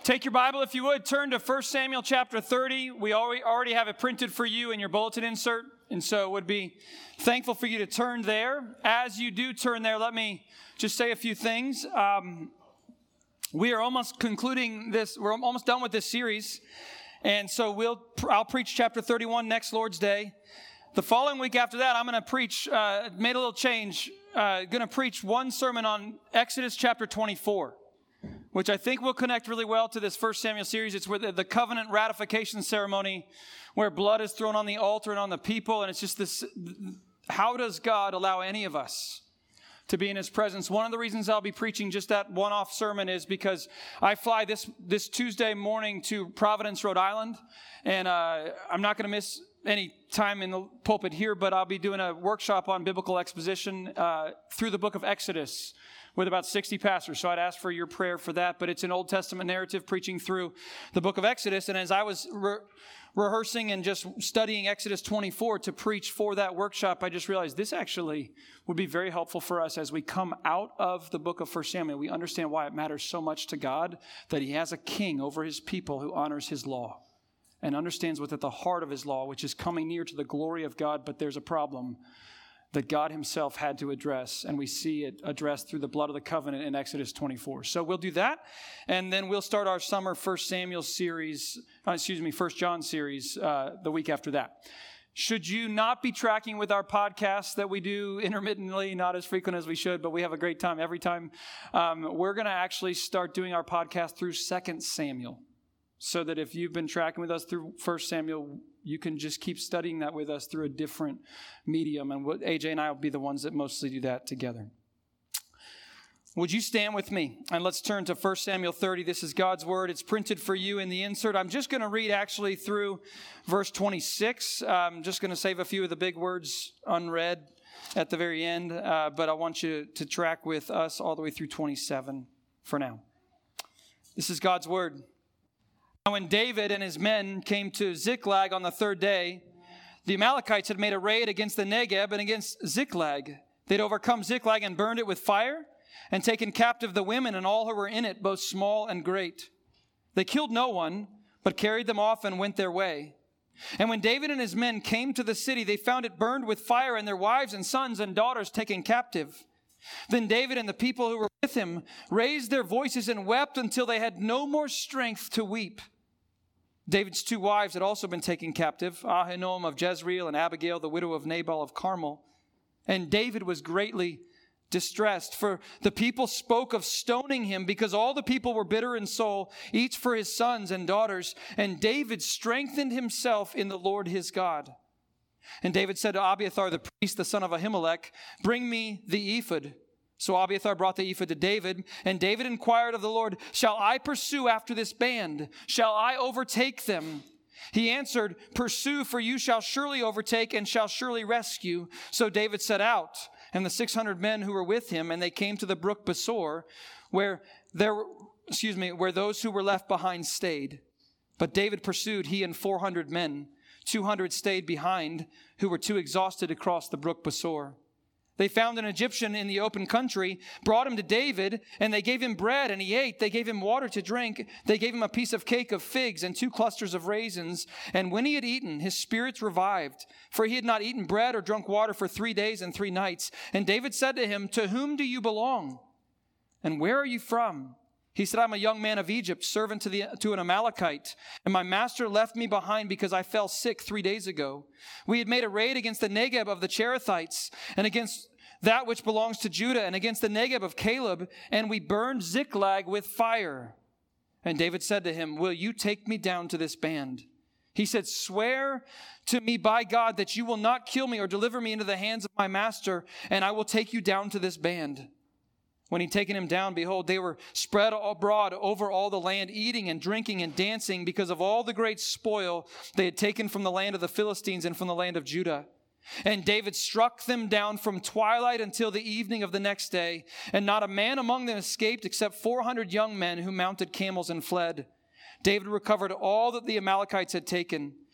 Take your Bible, if you would, turn to 1 Samuel chapter 30. We already have it printed for you in your bulletin insert, and so would be thankful for you to turn there. As you do turn there, let me just say a few things. We are almost concluding this. We're almost done with this series, and so I'll preach chapter 31 next Lord's Day. The following week after that, I'm going to preach, made a little change, going to preach one sermon on Exodus chapter 24. Which I think will connect really well to this 1 Samuel series. It's where the covenant ratification ceremony, where blood is thrown on the altar and on the people. And it's just this, how does God allow any of us to be in His presence? One of the reasons I'll be preaching just that one-off sermon is because I fly this Tuesday morning to Providence, Rhode Island. And I'm not going to miss any time in the pulpit here, but I'll be doing a workshop on biblical exposition through the book of Exodus, with about 60 pastors. So I'd ask for your prayer for that. But it's an Old Testament narrative preaching through the book of Exodus. And as I was rehearsing and just studying Exodus 24 to preach for that workshop, I just realized this actually would be very helpful for us as we come out of the book of 1 Samuel. We understand why it matters so much to God that He has a king over His people who honors His law and understands what's at the heart of His law, which is coming near to the glory of God. But there's a problem that God Himself had to address, and we see it addressed through the blood of the covenant in Exodus 24. So we'll do that, and then we'll start our summer 1 John series the week after that. Should you not be tracking with our podcasts that we do intermittently, not as frequent as we should, but we have a great time every time, we're going to actually start doing our podcast through 2 Samuel. So that if you've been tracking with us through 1 Samuel, you can just keep studying that with us through a different medium. And AJ and I will be the ones that mostly do that together. Would you stand with me? And let's turn to 1 Samuel 30. This is God's Word. It's printed for you in the insert. I'm just going to read actually through verse 26. I'm just going to save a few of the big words unread at the very end. But I want you to track with us all the way through 27 for now. This is God's Word. When David and his men came to Ziklag on the third day, the Amalekites had made a raid against the Negeb and against Ziklag. They'd overcome Ziklag and burned it with fire and taken captive the women and all who were in it, both small and great. They killed no one, but carried them off and went their way. And when David and his men came to the city, they found it burned with fire and their wives and sons and daughters taken captive. Then David and the people who were with him raised their voices and wept until they had no more strength to weep. David's two wives had also been taken captive, Ahinoam of Jezreel and Abigail, the widow of Nabal of Carmel. And David was greatly distressed, for the people spoke of stoning him because all the people were bitter in soul, each for his sons and daughters. And David strengthened himself in the Lord his God. And David said to Abiathar the priest, the son of Ahimelech, "Bring me the ephod." So Abiathar brought the ephod to David, and David inquired of the Lord, "Shall I pursue after this band? Shall I overtake them?" He answered, "Pursue, for you shall surely overtake and shall surely rescue." So David set out, and the 600 men who were with him, and they came to the brook Besor, where those who were left behind stayed. But David pursued, he and 400 men. 200 stayed behind, who were too exhausted to cross the brook Besor. They found an Egyptian in the open country, brought him to David, and they gave him bread, and he ate. They gave him water to drink. They gave him a piece of cake of figs and 2 clusters of raisins. And when he had eaten, his spirits revived, for he had not eaten bread or drunk water for 3 days and 3 nights. And David said to him, "To whom do you belong? And where are you from?" He said, "I'm a young man of Egypt, servant to an Amalekite, and my master left me behind because I fell sick 3 days ago. We had made a raid against the Negeb of the Cherethites, and against that which belongs to Judah, and against the Negeb of Caleb, and we burned Ziklag with fire." And David said to him, "Will you take me down to this band?" He said, "Swear to me by God that you will not kill me or deliver me into the hands of my master, and I will take you down to this band." When he'd taken him down, behold, they were spread abroad over all the land, eating and drinking and dancing because of all the great spoil they had taken from the land of the Philistines and from the land of Judah. And David struck them down from twilight until the evening of the next day, and not a man among them escaped except 400 young men who mounted camels and fled. David recovered all that the Amalekites had taken,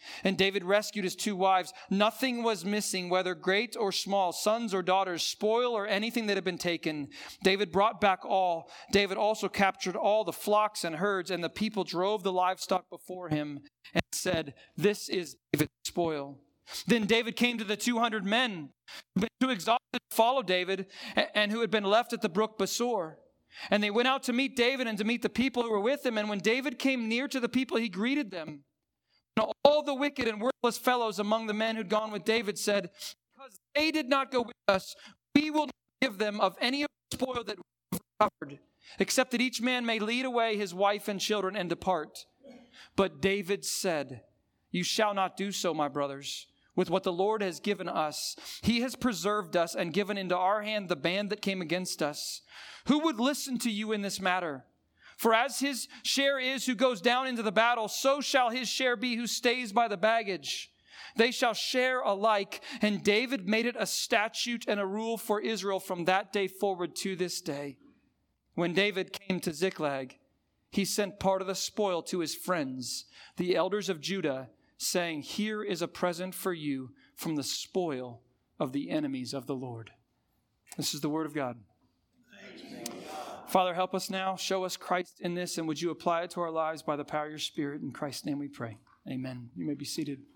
And David rescued his 2 wives. Nothing was missing, whether great or small, sons or daughters, spoil or anything that had been taken. David brought back all. David also captured all the flocks and herds, and the people drove the livestock before him and said, "This is David's spoil." Then David came to the 200 men who had been too exhausted to follow David and who had been left at the brook Besor. And they went out to meet David and to meet the people who were with him. And when David came near to the people, he greeted them. And all the wicked and worthless fellows among the men who'd gone with David said, "Because they did not go with us, we will not give them of any of the spoil that we have recovered, except that each man may lead away his wife and children and depart." But David said, "You shall not do so, my brothers. With what the Lord has given us, he has preserved us and given into our hand the band that came against us. Who would listen to you in this matter? For as his share is who goes down into the battle, so shall his share be who stays by the baggage. They shall share alike." And David made it a statute and a rule for Israel from that day forward to this day. When David came to Ziklag, he sent part of the spoil to his friends, the elders of Judah, saying, "Here is a present for you from the spoil of the enemies of the Lord." This is the word of God. Father, help us now. Show us Christ in this, and would you apply it to our lives by the power of your Spirit? In Christ's name we pray. Amen. You may be seated.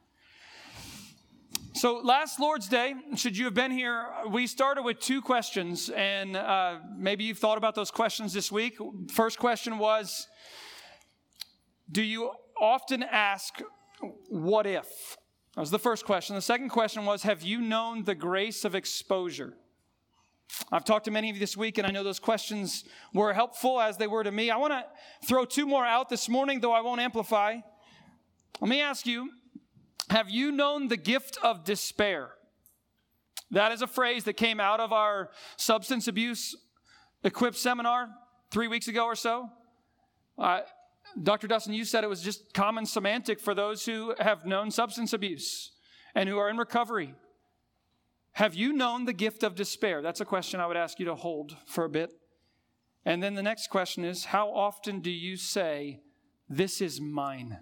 So last Lord's Day, should you have been here, we started with 2 questions, and maybe you've thought about those questions this week. First question was, do you often ask, "What if?" That was the first question. The second question was, have you known the grace of exposure? I've talked to many of you this week, and I know those questions were helpful as they were to me. I want to throw 2 more out this morning, though I won't amplify. Let me ask you, have you known the gift of despair? That is a phrase that came out of our substance abuse equipped seminar 3 weeks ago or so. Dr. Dustin, you said it was just common semantic for those who have known substance abuse and who are in recovery. Have you known the gift of despair? That's a question I would ask you to hold for a bit. And then the next question is, how often do you say, "This is mine"?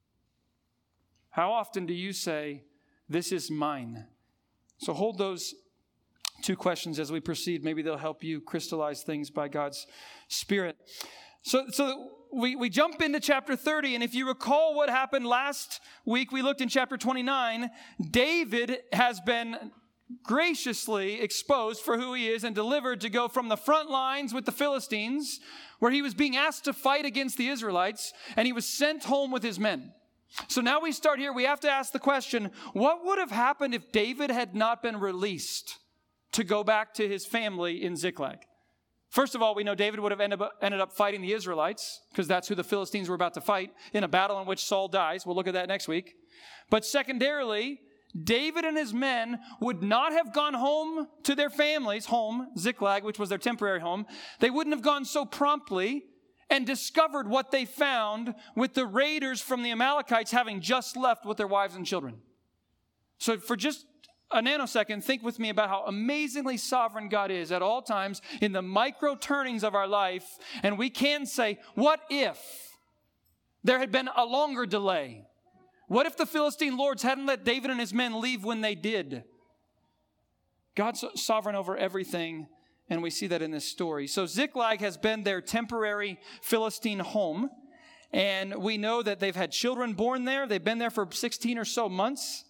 How often do you say, "This is mine"? So hold those 2 questions as we proceed. Maybe they'll help you crystallize things by God's Spirit. So we jump into chapter 30, and if you recall what happened last week, we looked in chapter 29. David has been graciously exposed for who he is and delivered to go from the front lines with the Philistines, where he was being asked to fight against the Israelites, and he was sent home with his men. So now we start here. We have to ask the question, what would have happened if David had not been released to go back to his family in Ziklag? First of all, we know David would have ended up fighting the Israelites, because that's who the Philistines were about to fight in a battle in which Saul dies. We'll look at that next week. But secondarily, David and his men would not have gone home to their families, home, Ziklag, which was their temporary home. They wouldn't have gone so promptly and discovered what they found with the raiders from the Amalekites having just left with their wives and children. So for just a nanosecond, think with me about how amazingly sovereign God is at all times in the micro turnings of our life. And we can say, what if there had been a longer delay? What if the Philistine lords hadn't let David and his men leave when they did? God's sovereign over everything, and we see that in this story. So Ziklag has been their temporary Philistine home, and we know that they've had children born there. They've been there for 16 or so months.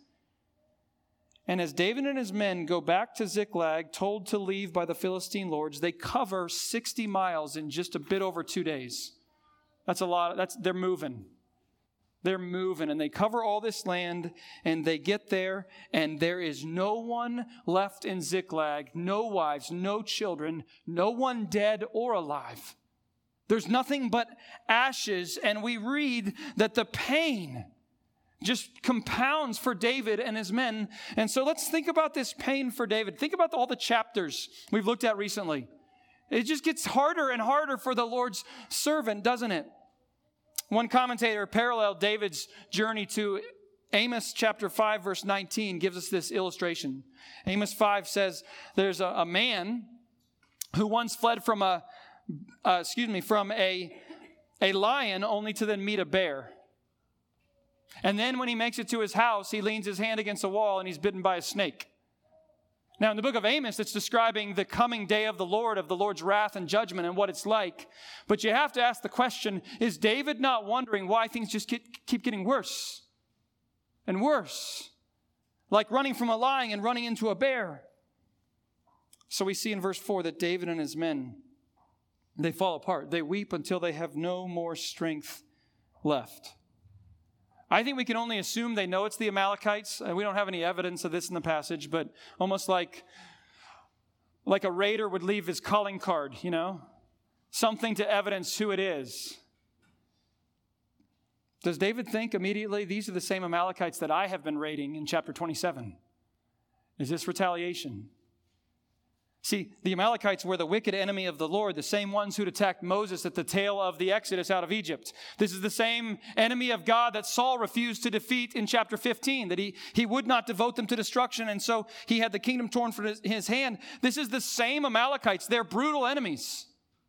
And as David and his men go back to Ziklag, told to leave by the Philistine lords, they cover 60 miles in just a bit over 2 days. That's a lot. They're moving. They're moving, and they cover all this land, and they get there, and there is no one left in Ziklag, no wives, no children, no one dead or alive. There's nothing but ashes, and we read that the pain just compounds for David and his men. And so let's think about this pain for David. Think about all the chapters we've looked at recently. It just gets harder and harder for the Lord's servant, doesn't it? One commentator paralleled David's journey to Amos chapter 5, verse 19, gives us this illustration. Amos 5 says there's a man who once fled from a lion only to then meet a bear. And then when he makes it to his house, he leans his hand against a wall and he's bitten by a snake. Now, in the book of Amos, it's describing the coming day of the Lord's wrath and judgment and what it's like. But you have to ask the question, is David not wondering why things just keep getting worse and worse? Like running from a lion and running into a bear. So we see in verse 4 that David and his men, they fall apart. They weep until they have no more strength left. I think we can only assume they know it's the Amalekites. We don't have any evidence of this in the passage, but almost like a raider would leave his calling card, something to evidence who it is. Does David think immediately, these are the same Amalekites that I have been raiding in chapter 27? Is this retaliation? See, the Amalekites were the wicked enemy of the Lord, the same ones who'd attacked Moses at the tail of the Exodus out of Egypt. This is the same enemy of God that Saul refused to defeat in chapter 15, that he would not devote them to destruction, and so he had the kingdom torn from his hand. This is the same Amalekites. They're brutal enemies.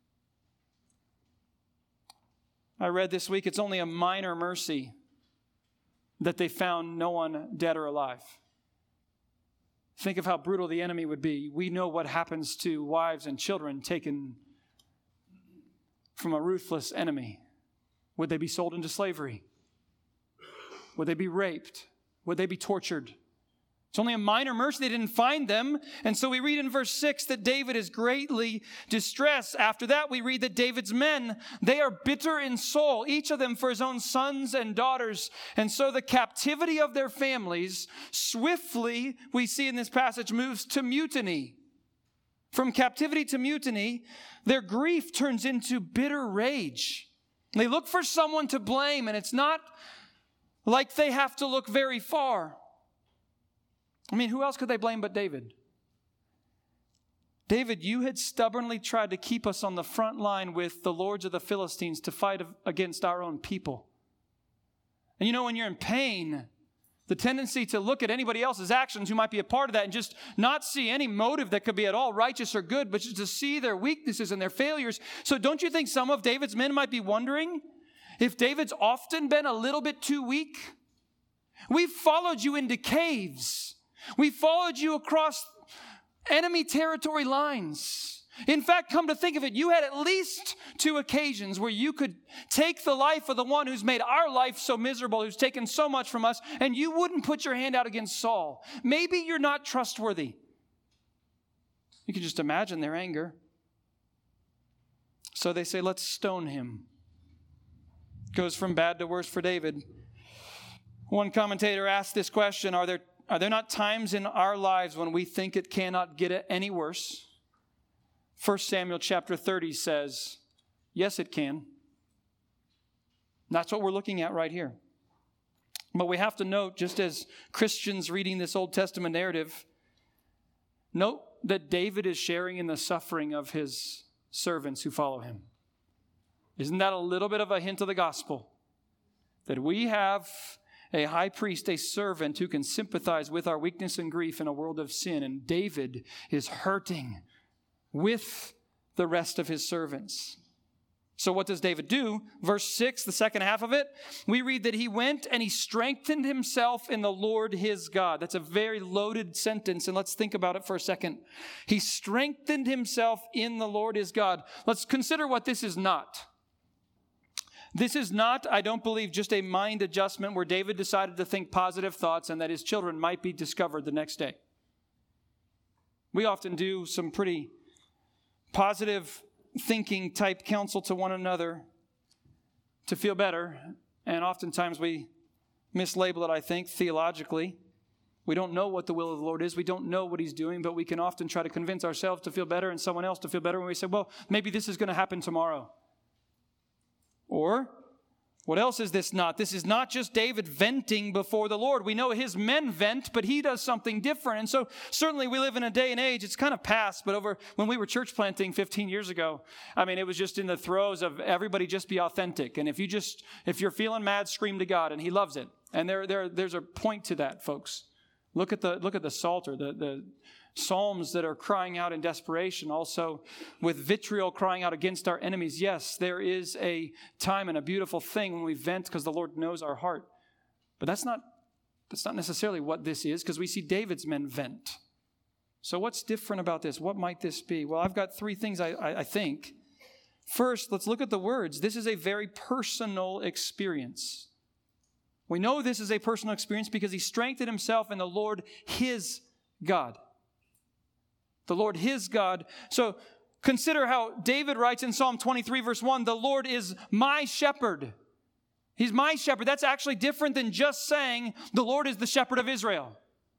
I read this week, it's only a minor mercy that they found no one dead or alive. Think of how brutal the enemy would be. We know what happens to wives and children taken from a ruthless enemy. Would they be sold into slavery? Would they be raped? Would they be tortured? It's only a minor mercy they didn't find them. And so we read in verse 6 that David is greatly distressed. After that, we read that David's men, they are bitter in soul, each of them for his own sons and daughters. And so the captivity of their families swiftly, we see in this passage, moves to mutiny. From captivity to mutiny, their grief turns into bitter rage. They look for someone to blame, and it's not like they have to look very far. I mean, who else could they blame but David? David, you had stubbornly tried to keep us on the front line with the lords of the Philistines to fight against our own people. And when you're in pain, the tendency to look at anybody else's actions who might be a part of that and just not see any motive that could be at all righteous or good, but just to see their weaknesses and their failures. So don't you think some of David's men might be wondering if David's often been a little bit too weak? We've followed you into caves. We followed you across enemy territory lines. In fact, come to think of it, you had at least 2 occasions where you could take the life of the one who's made our life so miserable, who's taken so much from us, and you wouldn't put your hand out against Saul. Maybe you're not trustworthy. You can just imagine their anger. So they say, let's stone him. Goes from bad to worse for David. One commentator asked this question, Are there not times in our lives when we think it cannot get any worse? 1 Samuel chapter 30 says, yes, it can. That's what we're looking at right here. But we have to note, just as Christians reading this Old Testament narrative, note that David is sharing in the suffering of his servants who follow him. Isn't that a little bit of a hint of the gospel? That we have a high priest, a servant who can sympathize with our weakness and grief in a world of sin. And David is hurting with the rest of his servants. So what does David do? Verse 6, the second half of it, we read that he went and he strengthened himself in the Lord his God. That's a very loaded sentence, and let's think about it for a second. He strengthened himself in the Lord his God. Let's consider what this is not. This is not, I don't believe, just a mind adjustment where David decided to think positive thoughts and that his children might be discovered the next day. We often do some pretty positive thinking type counsel to one another to feel better, and oftentimes we mislabel it, I think, theologically. We don't know what the will of the Lord is. We don't know what he's doing, but we can often try to convince ourselves to feel better and someone else to feel better when we say, well, maybe this is going to happen tomorrow. Or, what else is this not? This is not just David venting before the Lord. We know his men vent, but he does something different. And so certainly we live in a day and age, it's kind of past, but over when we were church planting 15 years ago, I mean, it was just in the throes of everybody just be authentic. And if you're feeling mad, scream to God, and he loves it. And there's a point to that, folks. Look at the Psalter, the Psalms that are crying out in desperation, also with vitriol crying out against our enemies. Yes, there is a time and a beautiful thing when we vent because the Lord knows our heart. But that's not necessarily what this is, because we see David's men vent. So what's different about this? What might this be? Well, I've got three things I think. First, let's look at the words. This is a very personal experience. We know this is a personal experience because he strengthened himself in the Lord his God. The Lord his God. So consider how David writes in Psalm 23, verse 1, the Lord is my shepherd. He's my shepherd. That's actually different than just saying the Lord is the shepherd of Israel.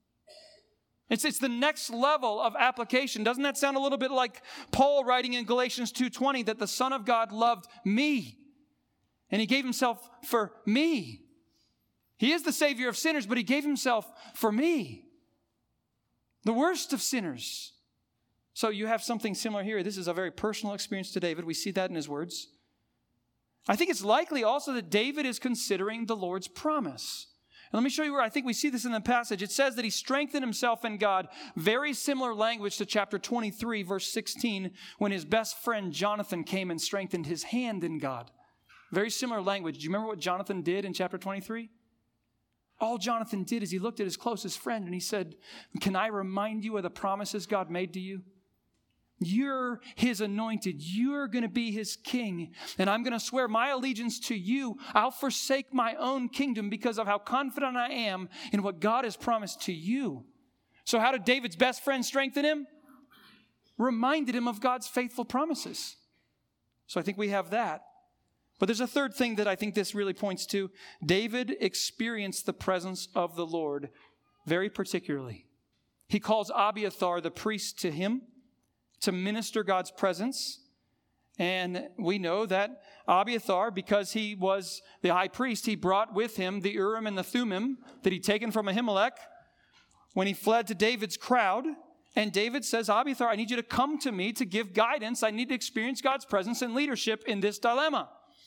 It's the next level of application. Doesn't that sound a little bit like Paul writing in Galatians 2:20 that the Son of God loved me and he gave himself for me? He is the Savior of sinners, but he gave himself for me, the worst of sinners. So you have something similar here. This is a very personal experience to David. We see that in his words. I think it's likely also that David is considering the Lord's promise. And let me show you where I think we see this in the passage. It says that he strengthened himself in God. Very similar language to chapter 23, verse 16, when his best friend Jonathan came and strengthened his hand in God. Very similar language. Do you remember what Jonathan did in chapter 23? All Jonathan did is he looked at his closest friend and he said, can I remind you of the promises God made to you? You're his anointed. You're going to be his king. And I'm going to swear my allegiance to you. I'll forsake my own kingdom because of how confident I am in what God has promised to you. So how did David's best friend strengthen him? Reminded him of God's faithful promises. So I think we have that. But there's a third thing that I think this really points to. David experienced the presence of the Lord very particularly. He calls Abiathar the priest to him to minister God's presence. And we know that Abiathar, because he was the high priest, he brought with him the Urim and the Thummim that he'd taken from Ahimelech when he fled to David's crowd. And David says, Abiathar, I need you to come to me to give guidance. I need to experience God's presence and leadership in this dilemma.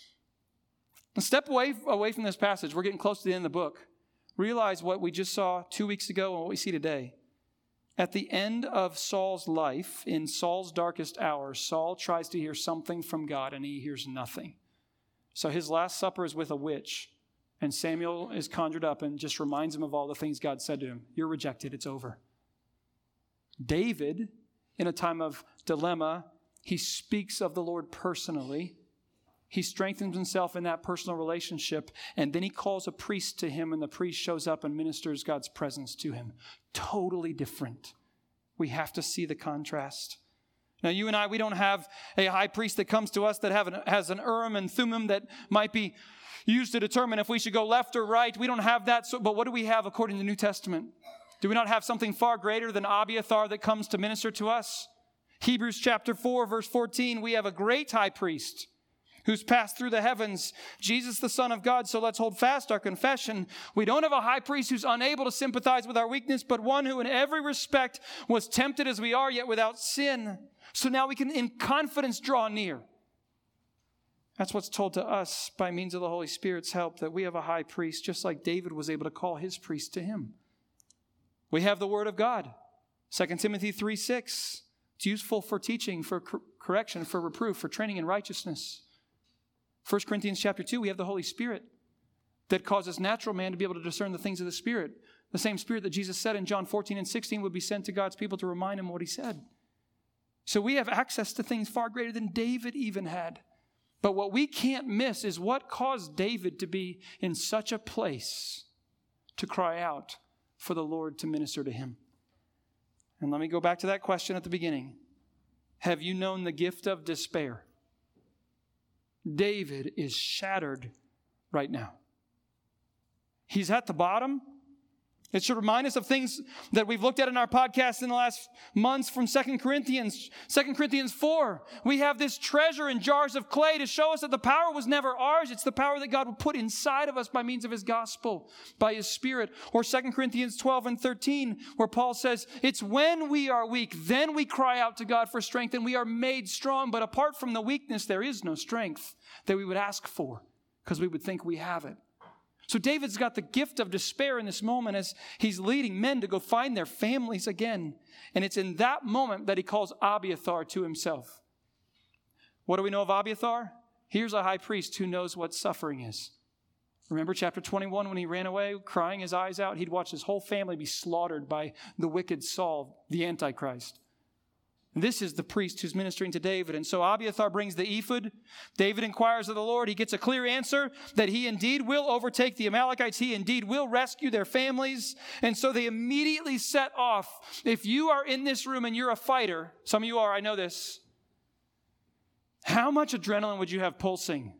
Now step away from this passage. We're getting close to the end of the book. Realize what we just saw 2 weeks ago and what we see today. At the end of Saul's life, in Saul's darkest hours, Saul tries to hear something from God and he hears nothing. So his last supper is with a witch, and Samuel is conjured up and just reminds him of all the things God said to him. You're rejected, it's over. David, in a time of dilemma, he speaks of the Lord personally. He strengthens himself in that personal relationship, and then he calls a priest to him, and the priest shows up and ministers God's presence to him. Totally different. We have to see the contrast. Now, you and I, we don't have a high priest that comes to us that has an Urim and Thummim that might be used to determine if we should go left or right. We don't have that. But what do we have according to the New Testament? Do we not have something far greater than Abiathar that comes to minister to us? Hebrews chapter 4, verse 14, we have a great high priest who's passed through the heavens, Jesus the Son of God. So let's hold fast our confession. We don't have a high priest who's unable to sympathize with our weakness, but one who in every respect was tempted as we are, yet without sin. So now we can in confidence draw near. That's what's told to us by means of the Holy Spirit's help, that we have a high priest, just like David was able to call his priest to him. We have the Word of God. 2 Timothy 3:6. It's useful for teaching, for correction, for reproof, for training in righteousness. 1 Corinthians chapter 2, we have the Holy Spirit that causes natural man to be able to discern the things of the Spirit. The same Spirit that Jesus said in John 14 and 16 would be sent to God's people to remind him what he said. So we have access to things far greater than David even had. But what we can't miss is what caused David to be in such a place to cry out for the Lord to minister to him. And let me go back to that question at the beginning. Have you known the gift of despair? David is shattered right now. He's at the bottom. It should remind us of things that we've looked at in our podcast in the last months from 2 Corinthians. 2 Corinthians 4, we have this treasure in jars of clay to show us that the power was never ours. It's the power that God will put inside of us by means of his gospel, by his Spirit. Or 2 Corinthians 12 and 13, where Paul says, it's when we are weak, then we cry out to God for strength, and we are made strong. But apart from the weakness, there is no strength that we would ask for, because we would think we have it. So David's got the gift of despair in this moment as he's leading men to go find their families again. And it's in that moment that he calls Abiathar to himself. What do we know of Abiathar? Here's a high priest who knows what suffering is. Remember chapter 21 when he ran away, crying his eyes out? He'd watched his whole family be slaughtered by the wicked Saul, the Antichrist. This is the priest who's ministering to David. And so Abiathar brings the ephod. David inquires of the Lord. He gets a clear answer that he indeed will overtake the Amalekites. He indeed will rescue their families. And so they immediately set off. If you are in this room and you're a fighter, some of you are, I know this, how much adrenaline would you have pulsing?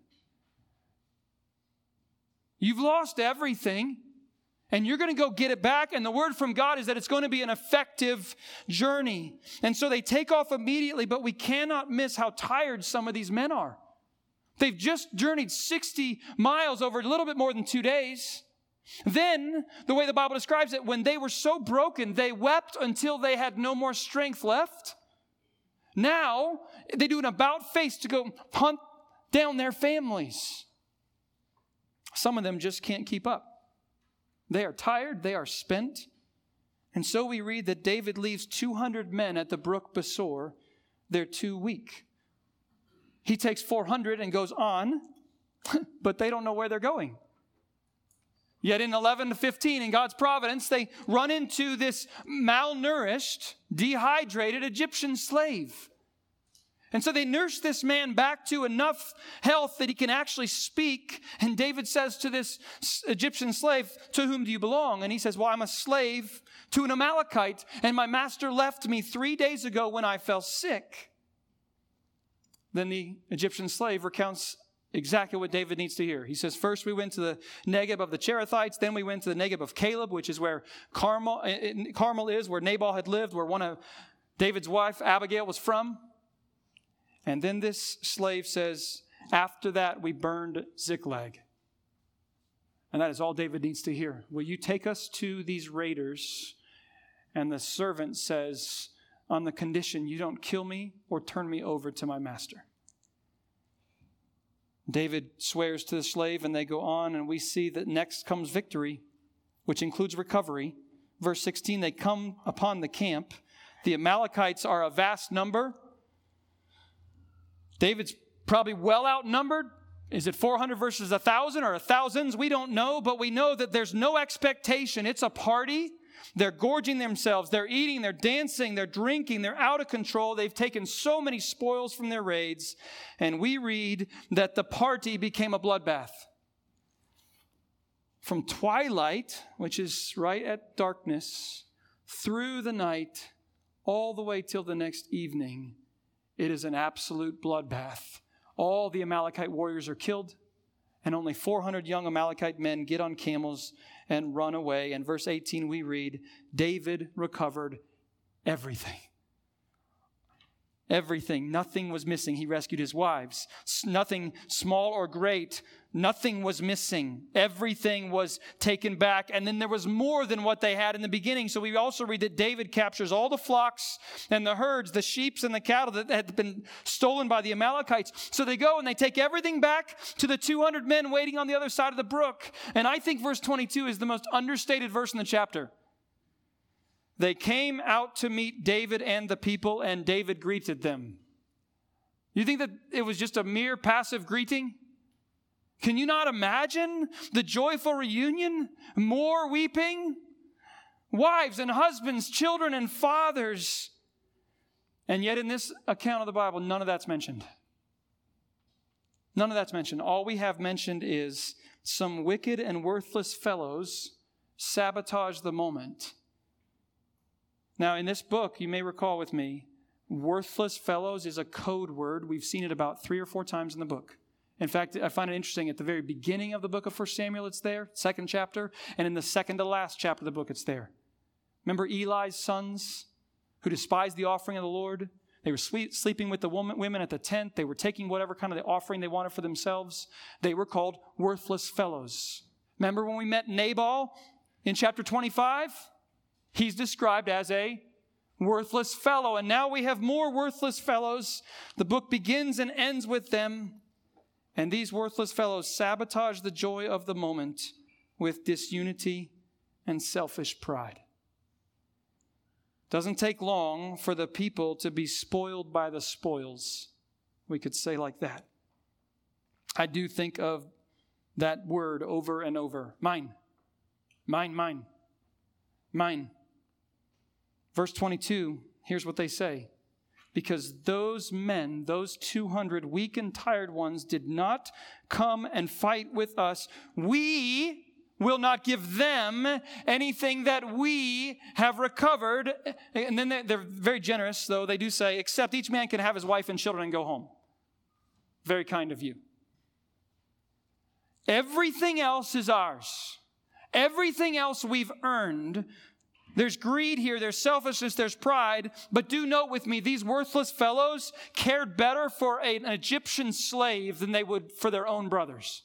You've lost everything. And you're going to go get it back. And the word from God is that it's going to be an effective journey. And so they take off immediately, but we cannot miss how tired some of these men are. They've just journeyed 60 miles over a little bit more than 2 days. Then, the way the Bible describes it, when they were so broken, they wept until they had no more strength left. Now, they do an about face to go hunt down their families. Some of them just can't keep up. They are tired, they are spent. And so we read that David leaves 200 men at the brook Besor. They're too weak. He takes 400 and goes on, but they don't know where they're going. Yet in 11 to 15, in God's providence, they run into this malnourished, dehydrated Egyptian slave. And so they nurse this man back to enough health that he can actually speak. And David says to this Egyptian slave, "To whom do you belong?" And he says, "Well, I'm a slave to an Amalekite, and my master left me 3 days ago when I fell sick." Then the Egyptian slave recounts exactly what David needs to hear. He says, "First we went to the Negeb of the Cherethites, then we went to the Negeb of Caleb, which is where Carmel is, where Nabal had lived, where one of David's wife, Abigail, was from." And then this slave says, "After that, we burned Ziklag." And that is all David needs to hear. "Will you take us to these raiders?" And the servant says, "On the condition you don't kill me or turn me over to my master." David swears to the slave, and they go on, and we see that next comes victory, which includes recovery. Verse 16, they come upon the camp. The Amalekites are a vast number. David's probably well outnumbered. Is it 400 versus 1,000 or thousands? We don't know, but we know that there's no expectation. It's a party. They're gorging themselves. They're eating, they're dancing, they're drinking, they're out of control. They've taken so many spoils from their raids. And we read that the party became a bloodbath. From twilight, which is right at darkness, through the night, all the way till the next evening, it is an absolute bloodbath. All the Amalekite warriors are killed, and only 400 young Amalekite men get on camels and run away. And verse 18 we read, David recovered everything. Everything. Nothing was missing. He rescued his wives. Nothing small or great. Nothing was missing. Everything was taken back. And then there was more than what they had in the beginning. So we also read that David captures all the flocks and the herds, the sheep and the cattle that had been stolen by the Amalekites. So they go and they take everything back to the 200 men waiting on the other side of the brook. And I think verse 22 is the most understated verse in the chapter. They came out to meet David and the people, and David greeted them. You think that it was just a mere passive greeting? Can you not imagine the joyful reunion? More weeping? Wives and husbands, children and fathers. And yet in this account of the Bible, none of that's mentioned. None of that's mentioned. All we have mentioned is some wicked and worthless fellows sabotage the moment. Now, in this book, you may recall with me, worthless fellows is a code word. We've seen it about 3 or 4 times in the book. In fact, I find it interesting. At the very beginning of the book of 1 Samuel, it's there, 2nd chapter. And in the second to last chapter of the book, it's there. Remember Eli's sons who despised the offering of the Lord? They were sleeping with the women at the tent. They were taking whatever kind of the offering they wanted for themselves. They were called worthless fellows. Remember when we met Nabal in chapter 25? He's described as a worthless fellow. And now we have more worthless fellows. The book begins and ends with them. And these worthless fellows sabotage the joy of the moment with disunity and selfish pride. Doesn't take long for the people to be spoiled by the spoils. We could say like that. I do think of that word over and over. Mine, mine, mine, mine. Verse 22, here's what they say. Because those men, those 200 weak and tired ones, did not come and fight with us, we will not give them anything that we have recovered. And then they're very generous, though. They do say, except each man can have his wife and children and go home. Very kind of you. Everything else is ours. Everything else we've earned. There's greed here, there's selfishness, there's pride. But do note with me, these worthless fellows cared better for an Egyptian slave than they would for their own brothers.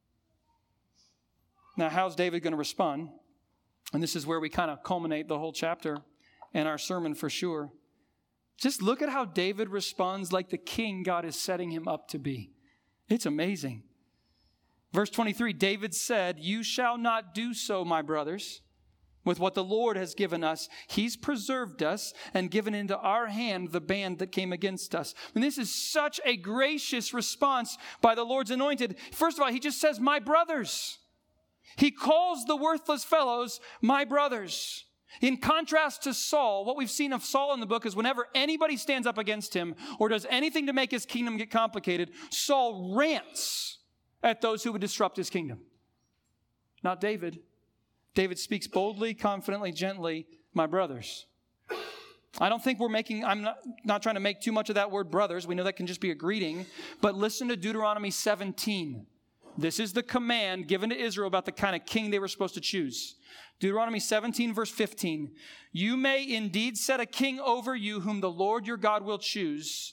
Now, how's David going to respond? And this is where we kind of culminate the whole chapter and our sermon for sure. Just look at how David responds like the king God is setting him up to be. It's amazing. Verse 23, David said, "You shall not do so, my brothers. With what the Lord has given us, He's preserved us and given into our hand the band that came against us." And this is such a gracious response by the Lord's anointed. First of all, He just says, "My brothers." He calls the worthless fellows my brothers. In contrast to Saul, what we've seen of Saul in the book is whenever anybody stands up against him or does anything to make his kingdom get complicated, Saul rants at those who would disrupt his kingdom. Not David. David speaks boldly, confidently, gently, "My brothers." I don't think I'm not trying to make too much of that word brothers. We know that can just be a greeting. But listen to Deuteronomy 17. This is the command given to Israel about the kind of king they were supposed to choose. Deuteronomy 17, verse 15. "You may indeed set a king over you whom the Lord your God will choose.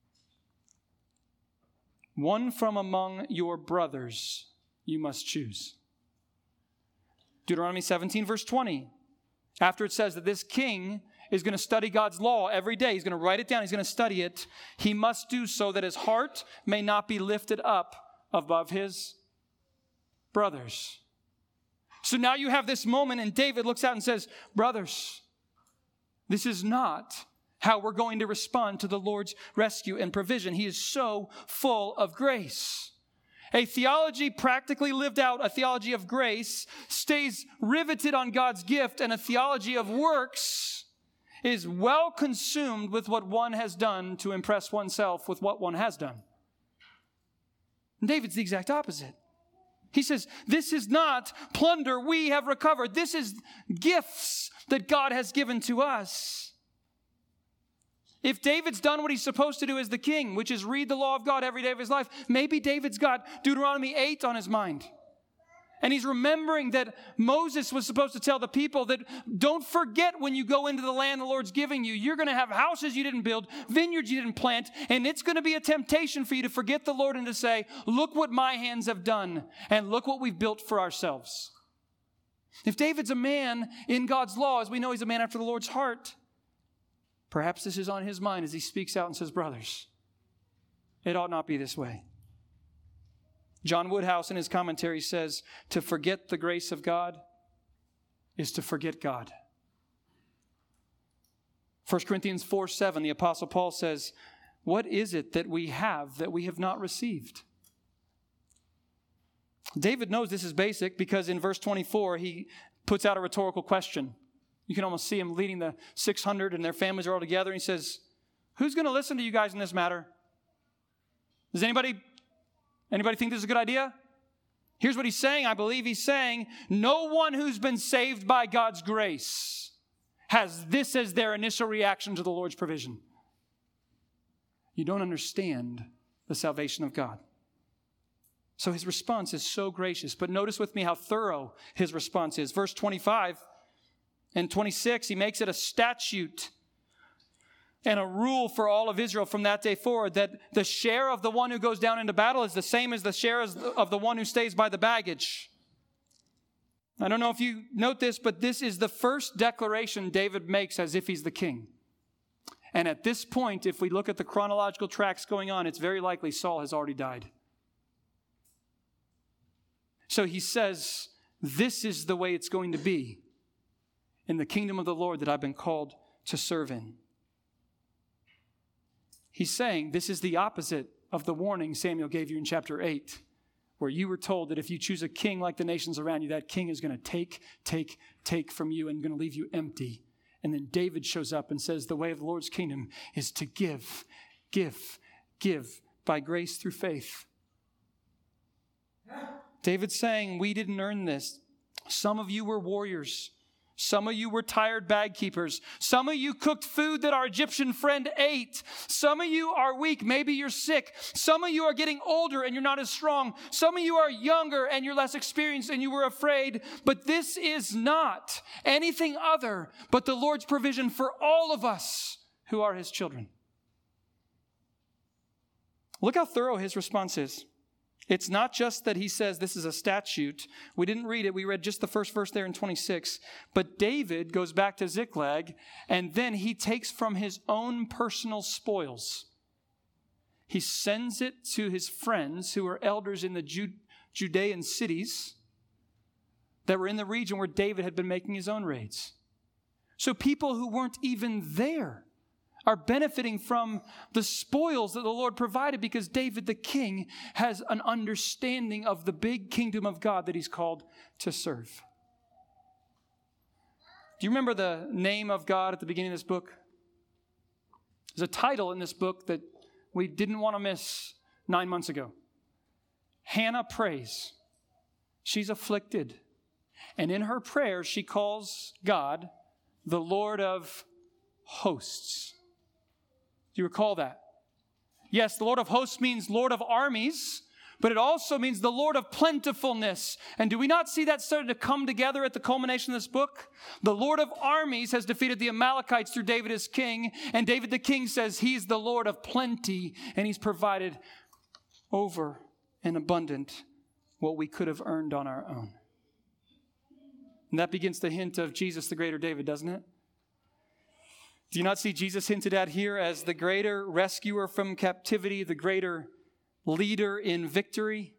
One from among your brothers you must choose." Deuteronomy 17, verse 20. After it says that this king is going to study God's law every day, he's going to write it down, he's going to study it, he must do so that his heart may not be lifted up above his brothers. So now you have this moment, and David looks out and says, "Brothers, this is not how we're going to respond to the Lord's rescue and provision. He is so full of grace." A theology practically lived out, a theology of grace, stays riveted on God's gift, and a theology of works is well consumed with what one has done to impress oneself with what one has done. And David's the exact opposite. He says, this is not plunder we have recovered. This is gifts that God has given to us. If David's done what he's supposed to do as the king, which is read the law of God every day of his life, maybe David's got Deuteronomy 8 on his mind. And he's remembering that Moses was supposed to tell the people that don't forget when you go into the land the Lord's giving you. You're going to have houses you didn't build, vineyards you didn't plant, and it's going to be a temptation for you to forget the Lord and to say, "Look what my hands have done, and look what we've built for ourselves." If David's a man in God's law, as we know he's a man after the Lord's heart, perhaps this is on his mind as he speaks out and says, "Brothers, it ought not be this way." John Woodhouse in his commentary says, to forget the grace of God is to forget God. 1 Corinthians 4:7, the Apostle Paul says, "What is it that we have not received?" David knows this is basic because in verse 24, he puts out a rhetorical question. You can almost see him leading the 600 and their families are all together. And he says, "Who's going to listen to you guys in this matter? Does anybody think this is a good idea?" Here's what he's saying. I believe he's saying, no one who's been saved by God's grace has this as their initial reaction to the Lord's provision. You don't understand the salvation of God. So his response is so gracious. But notice with me how thorough his response is. Verse 25 and 26, he makes it a statute and a rule for all of Israel from that day forward, that the share of the one who goes down into battle is the same as the share of the one who stays by the baggage. I don't know if you note this, but this is the first declaration David makes as if he's the king. And at this point, if we look at the chronological tracks going on, it's very likely Saul has already died. So he says, this is the way it's going to be in the kingdom of the Lord that I've been called to serve in. He's saying this is the opposite of the warning Samuel gave you in chapter 8, where you were told that if you choose a king like the nations around you, that king is going to take from you and going to leave you empty. And then David shows up and says, the way of the Lord's kingdom is to give by grace through faith. David's saying, we didn't earn this. Some of you were warriors. Some of you were tired bag keepers. Some of you cooked food that our Egyptian friend ate. Some of you are weak. Maybe you're sick. Some of you are getting older and you're not as strong. Some of you are younger and you're less experienced and you were afraid. But this is not anything other but the Lord's provision for all of us who are his children. Look how thorough his response is. It's not just that he says this is a statute. We didn't read it. We read just the first verse there in 26. But David goes back to Ziklag, and then he takes from his own personal spoils. He sends it to his friends who are elders in the Judean cities that were in the region where David had been making his own raids. So people who weren't even there are benefiting from the spoils that the Lord provided because David the king has an understanding of the big kingdom of God that he's called to serve. Do you remember the name of God at the beginning of this book? There's a title in this book that we didn't want to miss 9 months ago. Hannah prays. She's afflicted. And in her prayer, she calls God the Lord of hosts. Do you recall that? Yes, the Lord of hosts means Lord of armies, but it also means the Lord of plentifulness. And do we not see that starting to come together at the culmination of this book? The Lord of armies has defeated the Amalekites through David as king, and David the king says he's the Lord of plenty, and he's provided over and abundant what we could have earned on our own. And that begins to hint of Jesus the greater David, doesn't it? Do you not see Jesus hinted at here as the greater rescuer from captivity, the greater leader in victory?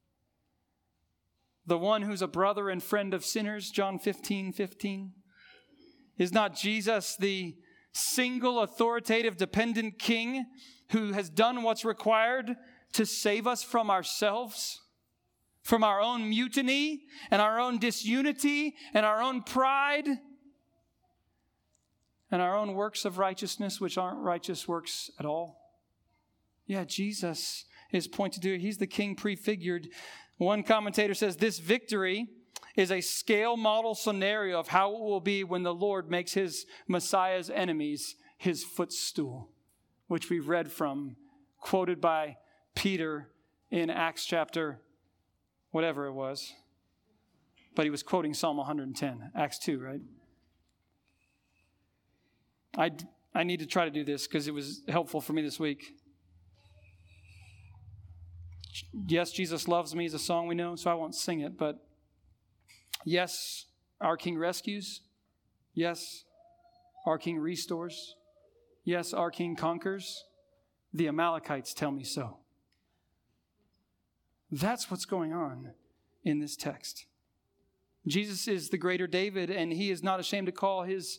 The one who's a brother and friend of sinners, John 15:15. Is not Jesus the single authoritative dependent king who has done what's required to save us from ourselves? From our own mutiny and our own disunity and our own pride? And our own works of righteousness, which aren't righteous works at all. Yeah, Jesus is pointed to. He's the king prefigured. One commentator says this victory is a scale model scenario of how it will be when the Lord makes his Messiah's enemies his footstool, which we've read from, quoted by Peter in Acts chapter, whatever it was. But he was quoting Psalm 110, Acts 2, right? I need to try to do this because it was helpful for me this week. Yes, Jesus Loves Me is a song we know, so I won't sing it. But yes, our King rescues. Yes, our King restores. Yes, our King conquers. The Amalekites tell me so. That's what's going on in this text. Jesus is the greater David, and he is not ashamed to call his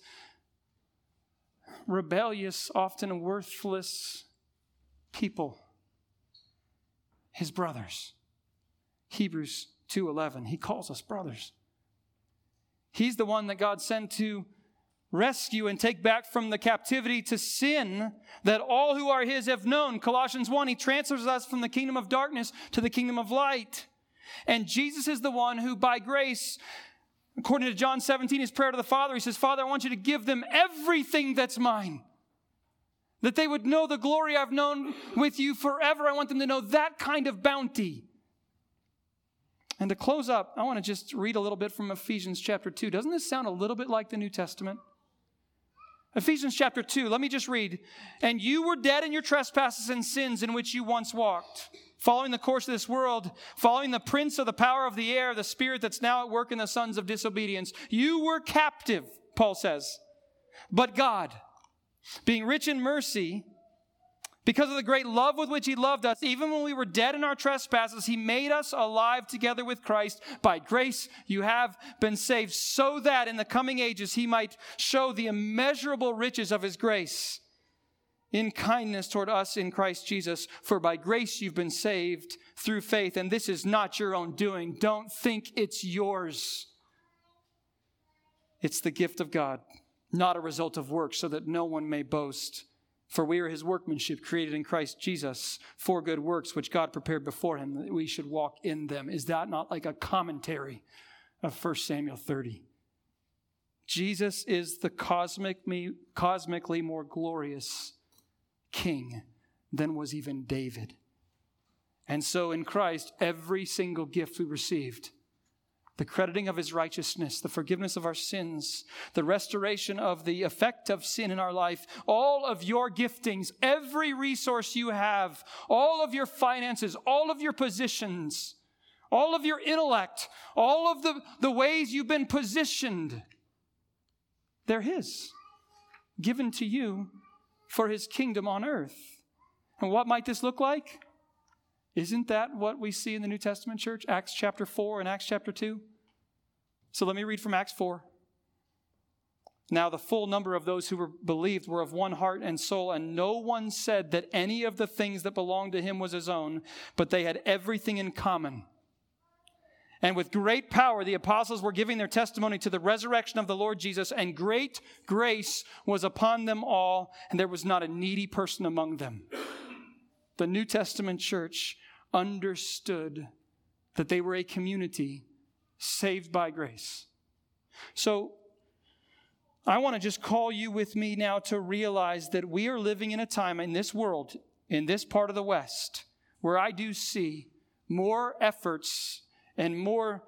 rebellious, often worthless people his brothers. Hebrews 2:11. He calls us brothers. He's the one that God sent to rescue and take back from the captivity to sin that all who are his have known. Colossians 1, he transfers us from the kingdom of darkness to the kingdom of light. And Jesus is the one who by grace, according to John 17, his prayer to the Father, he says, Father, I want you to give them everything that's mine. That they would know the glory I've known with you forever. I want them to know that kind of bounty. And to close up, I want to just read a little bit from Ephesians chapter 2. Doesn't this sound a little bit like the New Testament? Ephesians chapter 2, let me just read. And you were dead in your trespasses and sins in which you once walked, following the course of this world, following the prince of the power of the air, the spirit that's now at work in the sons of disobedience. You were captive, Paul says. But God, being rich in mercy, because of the great love with which he loved us, even when we were dead in our trespasses, he made us alive together with Christ. By grace you have been saved, so that in the coming ages he might show the immeasurable riches of his grace in kindness toward us in Christ Jesus. For by grace you've been saved through faith, and this is not your own doing. Don't think it's yours. It's the gift of God, not a result of works, so that no one may boast. For we are his workmanship, created in Christ Jesus for good works, which God prepared beforehand that we should walk in them. Is that not like a commentary of 1 Samuel 30? Jesus is the cosmically more glorious king than was even David. And so in Christ, every single gift we received, the crediting of his righteousness, the forgiveness of our sins, the restoration of the effect of sin in our life, all of your giftings, every resource you have, all of your finances, all of your positions, all of your intellect, all of the ways you've been positioned, they're his, given to you for his kingdom on earth. And what might this look like? Isn't that what we see in the New Testament church? Acts chapter 4 and Acts chapter 2. So let me read from Acts 4. Now the full number of those who were believed were of one heart and soul, and no one said that any of the things that belonged to him was his own, but they had everything in common. And with great power the apostles were giving their testimony to the resurrection of the Lord Jesus, and great grace was upon them all, and there was not a needy person among them. The New Testament church understood that they were a community saved by grace. So I want to just call you with me now to realize that we are living in a time in this world, in this part of the West, where I do see more efforts and more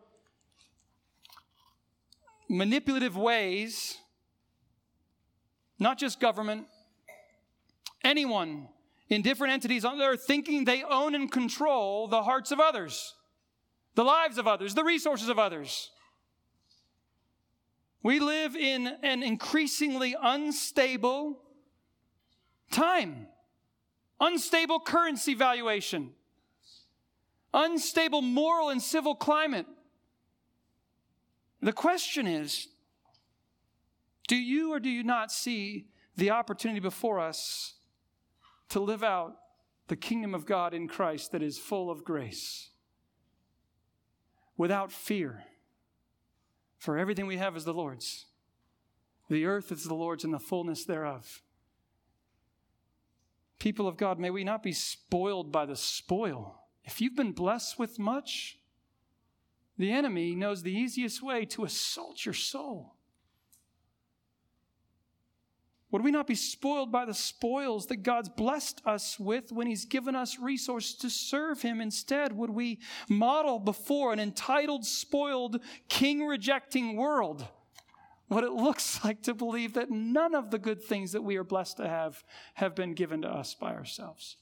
manipulative ways, not just government, anyone in different entities on earth thinking they own and control the hearts of others, the lives of others, the resources of others. We live in an increasingly unstable time, unstable currency valuation, unstable moral and civil climate. The question is, do you or do you not see the opportunity before us to live out the kingdom of God in Christ that is full of grace, without fear? For everything we have is the Lord's. The earth is the Lord's and the fullness thereof. People of God, may we not be spoiled by the spoil. If you've been blessed with much, the enemy knows the easiest way to assault your soul. Would we not be spoiled by the spoils that God's blessed us with when he's given us resources to serve him? Instead, would we model before an entitled, spoiled, king-rejecting world what it looks like to believe that none of the good things that we are blessed to have been given to us by ourselves?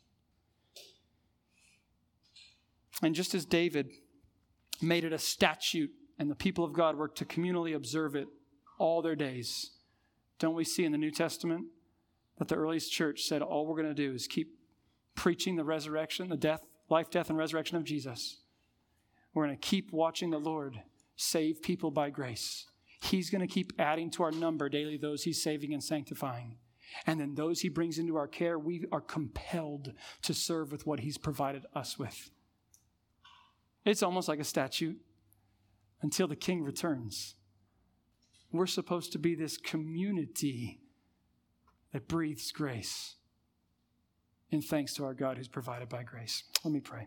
And just as David made it a statute and the people of God were to communally observe it all their days, don't we see in the New Testament that the earliest church said all we're going to do is keep preaching the resurrection, the death, life, death, and resurrection of Jesus. We're going to keep watching the Lord save people by grace. He's going to keep adding to our number daily those he's saving and sanctifying. And then those he brings into our care, we are compelled to serve with what he's provided us with. It's almost like a statute until the king returns. We're supposed to be this community that breathes grace in thanks to our God who's provided by grace. Let me pray.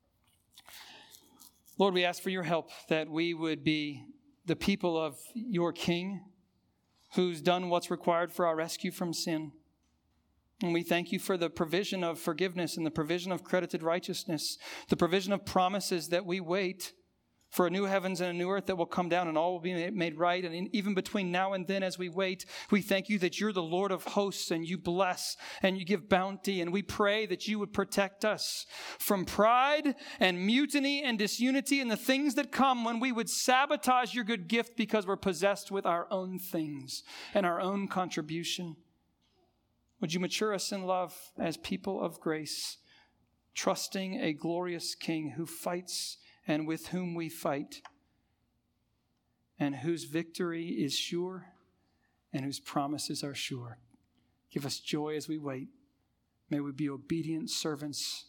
Lord, we ask for your help that we would be the people of your King who's done what's required for our rescue from sin. And we thank you for the provision of forgiveness and the provision of credited righteousness, the provision of promises that we wait for a new heavens and a new earth that will come down and all will be made right. And even between now and then, as we wait, we thank you that you're the Lord of hosts and you bless and you give bounty. And we pray that you would protect us from pride and mutiny and disunity and the things that come when we would sabotage your good gift because we're possessed with our own things and our own contribution. Would you mature us in love as people of grace, trusting a glorious King who fights and with whom we fight, and whose victory is sure, and whose promises are sure. Give us joy as we wait. May we be obedient servants,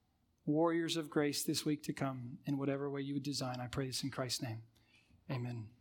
warriors of grace this week to come in whatever way you would design. I pray this in Christ's name. Amen.